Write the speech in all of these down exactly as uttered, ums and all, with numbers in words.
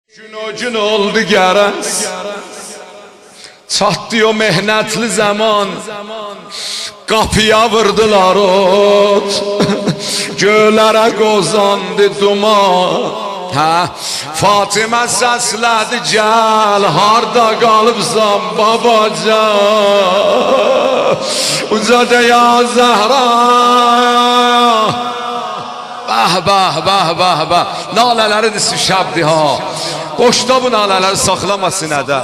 Gün o gün oldu gərəz, çatdı o mehnətli zaman, qapıya vurdular ot, göylərə qozandı duman. Hə, Fatimə səslədi gəl, harda qalıbsan babacan, ucadə ya Zəhra. Bəh, bəh, bəh, bəh, bəh, nalələri disi şəbdi ha, boşda bu nalələri saxlama sinədə.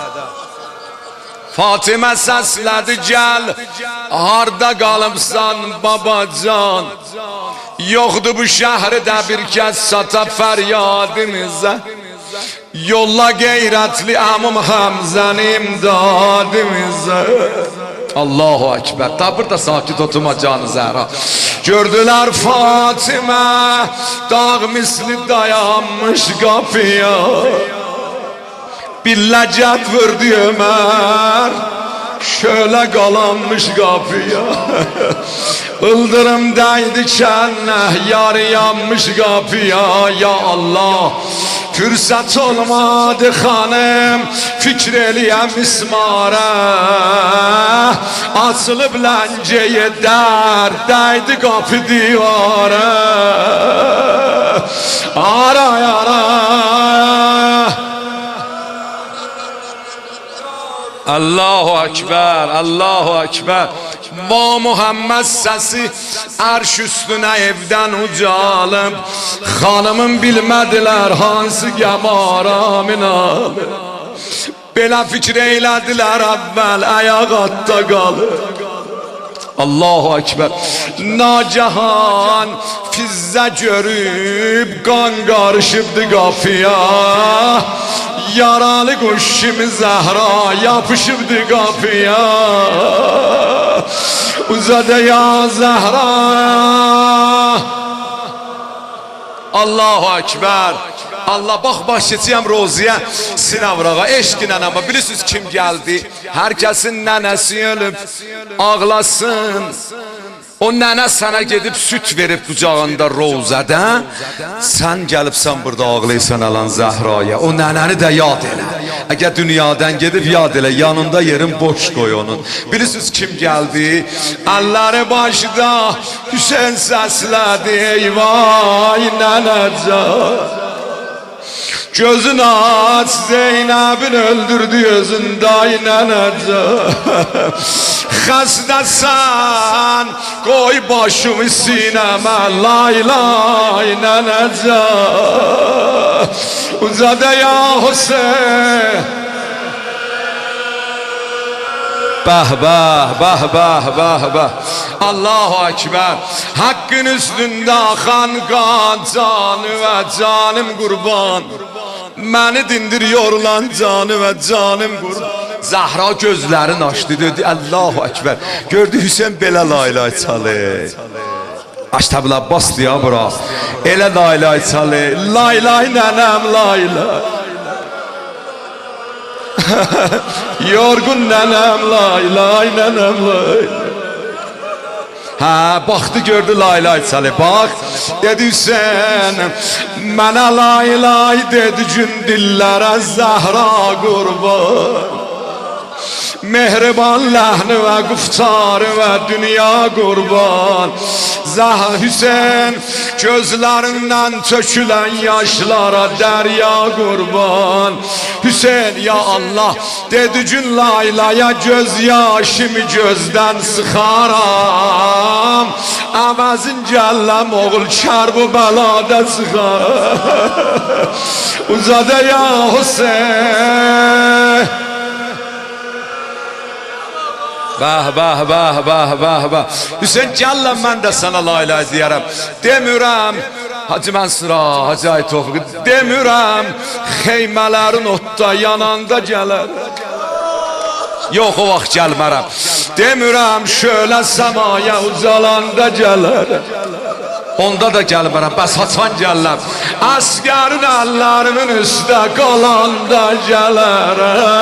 Fatimə səslədi gəl, harda qalıbsan babacan, yoxdur bu şəhərdə bir kəs sata fəryadimizə, yolla qeyrətli əmum Həmzəni imdadimizə. Allahu Ekber. Ta burada sakit oturma canı Zəhra. Gördüler Fatimə dağ misli dayanmış kapıya, bir ləcət vurdu Ömer şöyle qalanmış kapıya. Ildırım dəydi kənə yar yanmış kapıya. Ya Allah, fürsət olmadı xanım fikr eləyəm mismarə, açılıb ləncəyə dər dəydi qapı divara. Ara ara Allahu Ekber, Allahu Ekber. Va Muhammed səsi ərş üstünə evdən ucalıb, xanımın bilmədilər hansı gəmaramın alıb. Belə fikir eylədilər əvvəl əyaq atda qalıb. Allahu Ekber. Nacahan fizzə görüb qan qarışıbdı qapıya, yaralı kuş kimi Zəhra yapışıbdı qapıya. Uzadı ya Zəhra. Allahu Ekber. Allah bax başlayacağım Roziyə Sinavrağa eşqinə, ama bilirsiniz kim geldi? Herkesin nənəsi ölüb ağlasın. O nənə sənə gedib süt verib qucağında Rozədə, sən gəlibsən burada ağlayırsan alan Zəhraya. O nənəni də yad elə. Əgər dünyadan gedib yad elə, yanında yerin boş qoy onun. Bilirsiniz kim geldi? Əlləri başda Hüseyin səslədi, eyvay nənəcan. Gözün aç, Zeynəbin öldürdü özündə nənəcan. Xəstəsən, qoy başımı sinəmə, lay lay nənəcan. Ucadə ya Hüseyin. Bəh, bəh, bəh, bəh, bəh, bəh. Allahu Ekber. Hakkın üstünde axan qan, canı və canım qurban, məni dindiriyor lan canı və canım qurban. Zəhra gözlərini açdı, dedi Allahu Ekber. Gördü Hüseyin belə laylay çalır. Aştabla bas diya bura, elə laylay çalır. Laylay nənəm laylay. Yorgun nənəm laylay, nənəm laylay. Ha, baxdı gördü laylay çalı, bax dedi Hüseyin mənə laylay dedi gün dillərə Zəhra qurban, mehriban ləhni və quftarı və dünya qurban. Zəhra Hüseyin gözlərindən tökülən yaşlara dərya qurban. Hüseyin ya Allah dedi gün laylaya göz yaşımı gözdən sıxaram, əvəzin gəlləm oğul kər bu bəlada sıxaram. Uzadə ya Hüseyin. Bəh, bəh, bəh, bəh, bəh, bəh. Hüseyin gəlləm mən də sana laylay deyərəm. Demirəm Hacı Mənsura, Hacı Aytofiq, demirəm xeymələrin otda yananda gələr. Yox, o vaxt gəlmərəm. Demirəm şölə səmaya ucalanda gələr. Onda da gəlmərəm, bəs haçan gəllər. Əsgərin əllərimin üstə qalanda gələr.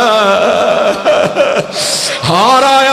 Haray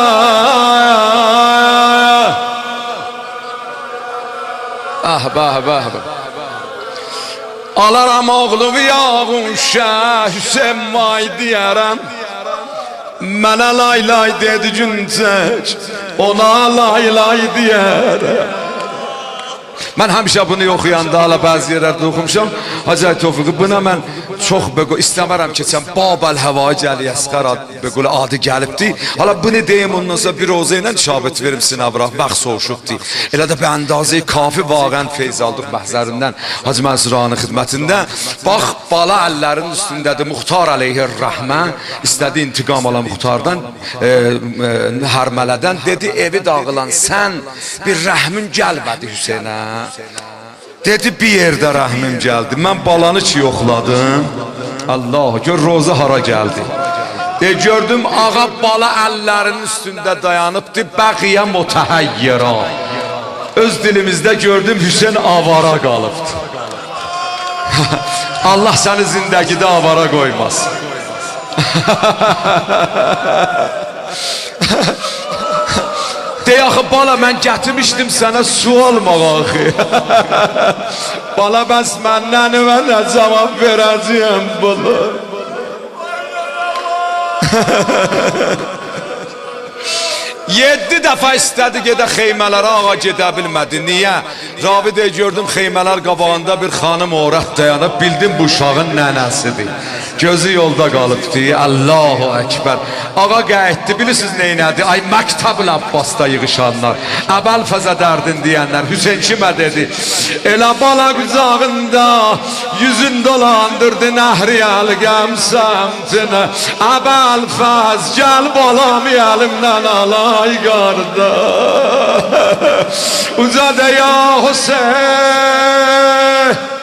haray. Ah bah bah bah. alaram oğlumu yağuşa Hüseyin vay diyərəm. Mənə lay lay dedi güncək, ona lay lay diyərəm. Mən həmişə bunu oxuyanda, hala bəzi yerlərdə oxumuşam. Hacı Tövfiqi, buna mən çox istəmərəm keçəm. Babel Həvai Cəli Əsqar bəqolə adı gəlibdi. Hala bunu deyim, ondan sonra bir roza ilə şabit verim sinavra, bəx soğuşubdi. Elə də bir əndazəyi kafi vaqən feyz aldıq məhzərindən, Hacı Mənsuranın xidmətində. Bax, bala əllərin üstündədir, Muxtar əleyhir rəhmə. İstədi intiqam ala Muxtardan, e, e, hərmələdən. Dedi, evi dağılan sən bir rəhmin gəlmədi Hüseynə. Dedi, bir yerdə rəhmim gəldi. Mən balanı ki yoxladım. Allah, gör roza hara gəldi. De, gördüm ağa bala əllərin üstündə dayanıbdı. Bəqiyə mutəhəyyira. Öz dilimizdə gördüm Hüseyin avara qalıbdı. Allah səni zindəgidə avara qoymaz. Dey axı bala, mən gətirmişdim sənə su almaq axı. Bala, bəs məndən və nə cavab verəcəyəm bunu? Yedi dəfə istədi gedə xeymələrə, ağa gedə bilmədi. Niyə? Ravi deyə gördüm xeymələr qabağında bir xanım oraq dayanıb, bildim bu uşağın nənəsidir. Gözü yolda qalıbdı. Allahu Ekber. Ağa qayıtdı, bilirsiniz neynədi? Ay Məktəb-ül Abbasda yığışanlar, əbəl fəzə dərdin deyənlər. Hüseyin kimə dedi? Elə bala qucağında yüzün dolandırdı nəhri əlqəm səmtinə. Əbəl fəz gəl balam əlimdən alay qardaş. Ucadə ya Hüseyin.